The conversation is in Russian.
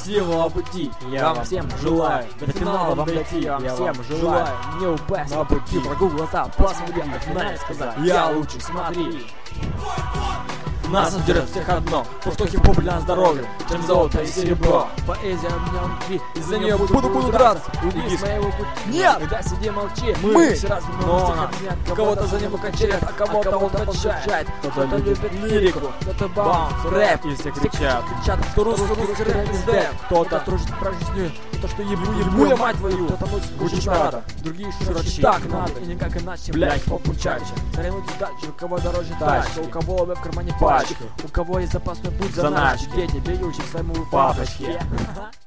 счастливого пути я вам всем желаю. До финала вам дойти я вам всем желаю. Не упасть на пути, врагу в глаза посмотри, на финале сказать я лучше, смотри. Нас ждет всех одно, то что хип-хоп для здоровья, чем золото и серебро. Поэзия у меня внутри, из-за нее буду драться. Уйди с моего пути. Нет! Когда сиди молчи, мы все разные, но она кого-то за небо качает, а кого-то он качает. Кто-то любит лирику, кто-то баунс, рэп. И все кричат, что русский рэп из дэв. Кто-то строчит про жизнь, кто-то что ебу я мать твою. Кто-то носит кучу надо, другие широчи так надо. И никак иначе, блять, поп чаще. Соревнуйтесь дальше, у кого дороже тачка, у кого в кармане пачка, у кого есть запасной путь заначки. Дети бегают к своему папочке.